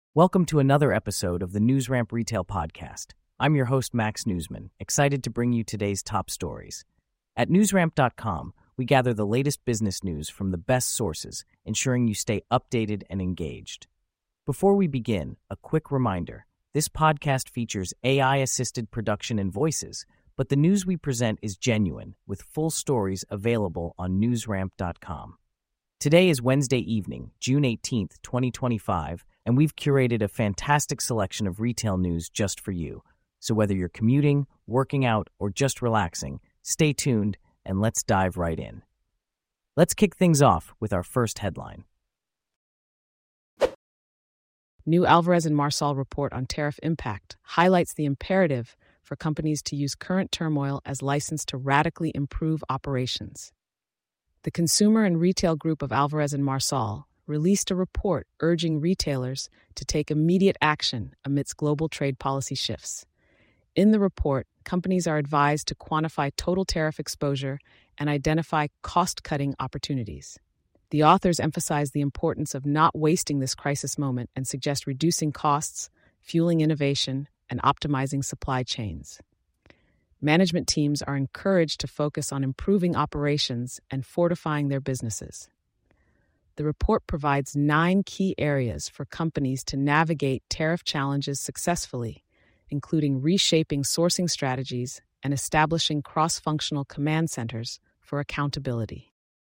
Welcome to another episode of the NewsRamp Retail Podcast. I'm your host, Max Newsman, excited to bring you today's top stories. At newsramp.com, we gather the latest business news from the best sources, ensuring you stay updated and engaged. Before we begin, a quick reminder. This podcast features AI-assisted production and voices, but the news we present is genuine, with full stories available on newsramp.com. Today is Wednesday evening, June 18th, 2025, and we've curated a fantastic selection of retail news just for you. So whether you're commuting, working out, or just relaxing, stay tuned and let's dive right in. Let's kick things off with our first headline. New Alvarez & Marsal report on tariff impact highlights the imperative for companies to use current turmoil as license to radically improve operations. The consumer and retail group of Alvarez & Marsal released a report urging retailers to take immediate action amidst global trade policy shifts. In the report, companies are advised to quantify total tariff exposure and identify cost-cutting opportunities. The authors emphasize the importance of not wasting this crisis moment and suggest reducing costs, fueling innovation, and optimizing supply chains. Management teams are encouraged to focus on improving operations and fortifying their businesses. The report provides 9 key areas for companies to navigate tariff challenges successfully, including reshaping sourcing strategies and establishing cross-functional command centers for accountability.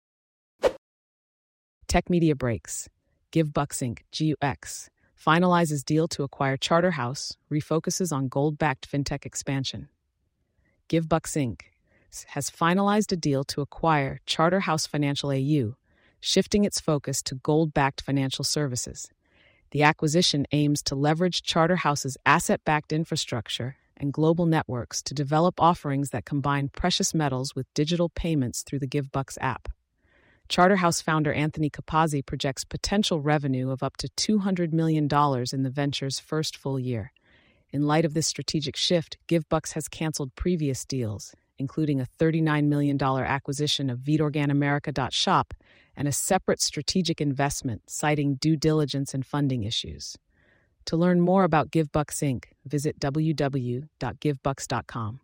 Tech Media breaks. GiveBucks Inc. GUX finalizes deal to acquire Charterhouse, refocuses on gold-backed fintech expansion. GiveBucks Inc. has finalized a deal to acquire Charterhouse Financial AU, shifting its focus to gold-backed financial services. The acquisition aims to leverage Charterhouse's asset-backed infrastructure and global networks to develop offerings that combine precious metals with digital payments through the GiveBucks app. Charterhouse founder Anthony Capazzi projects potential revenue of up to $200 million in the venture's first full year. In light of this strategic shift, GiveBucks has canceled previous deals, including a $39 million acquisition of VeedOrganAmerica.shop and a separate strategic investment, citing due diligence and funding issues. To learn more about GiveBucks Inc., visit www.givebucks.com.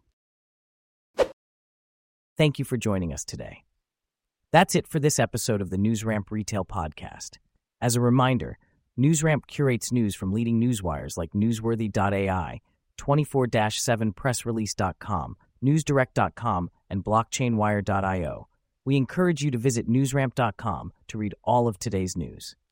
Thank you for joining us today. That's it for this episode of the NewsRamp Retail Podcast. As a reminder, NewsRamp curates news from leading newswires like Newsworthy.ai, 24-7pressrelease.com, NewsDirect.com, and BlockchainWire.io. We encourage you to visit newsramp.com to read all of today's news.